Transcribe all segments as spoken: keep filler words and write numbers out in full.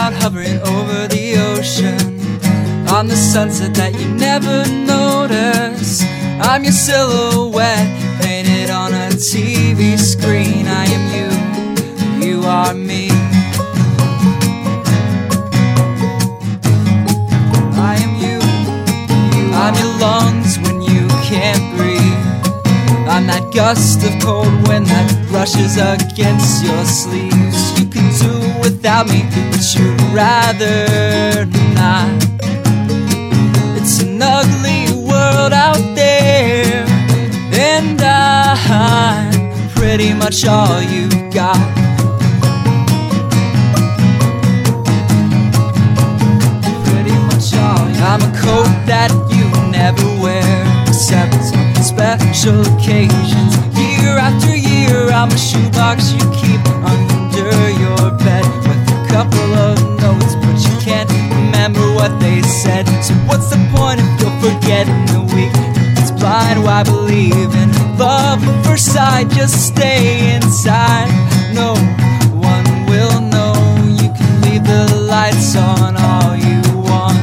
cloud hovering over the ocean, I'm the sunset that you never notice. I'm your silhouette painted on a T V screen. I am you, you are me. I am you, you I'm your lungs when you can't breathe. I'm that gust of cold wind that brushes against your sleeves. You could do without me, but you'd rather not. It's an ugly world out there, and I'm pretty much all you've got. Pretty much all you've got. I'm a coat that you never wear, except on special occasions. Year after year, I'm a shoebox you keep under your bed with a couple of notes, but you can't remember what they said. So what's the point if you're forgetting the week? It's blind, why believe in love at first sight? Just stay inside. No one will know. You can leave the lights on all you want.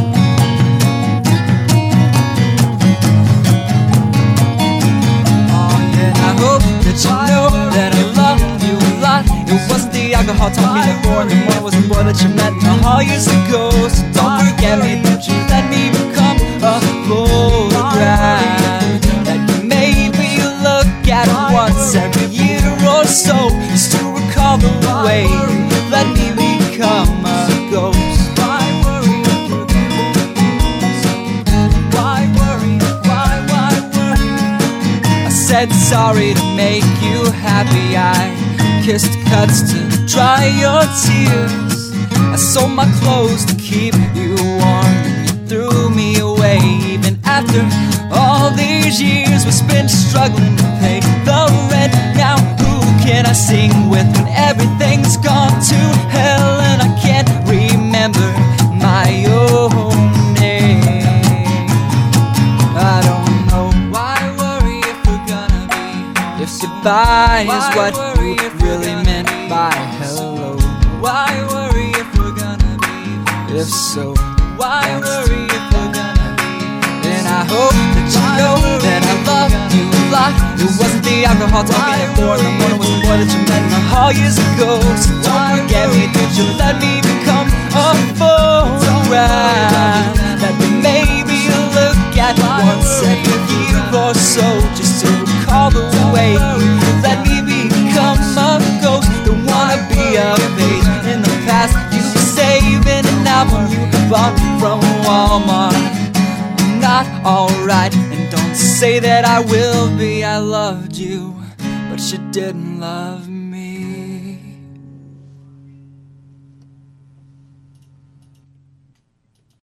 Oh yeah, I hope that you know that I love you a lot. It wasn't the alcohol talking at four in the morning, was the boy that you met all years ago. So don't forget me, don't you let me become a photograph that you maybe look at once every year or so, just to recall the way you let me become a ghost. Why worry? Why worry? Why, why worry? I said sorry to make you happy. I kissed cuts to dry your tears. I sold my clothes to keep you warm, and you threw me away. Even after all these years we spent struggling to pay the rent. Now who can I sing with when everything's gone to hell and I can't remember my own name? I don't know. Why worry if we're gonna be, if goodbye is what we really meant by hello? Why worry if we're gonna be, if so, why worry if we're gonna be? And I hope that you know that I love you a lot. It wasn't the alcohol talking at four in the morning, was the boy that you met all years ago. So don't forget me, did you let me become a photograph that maybe you look at once every year or so, just to recall the way you let me become a ghost. Don't wanna be a page in the past you were saving an album you bought from Walmart. I'm not alright, and don't say that I will be. I loved you, but you didn't love me.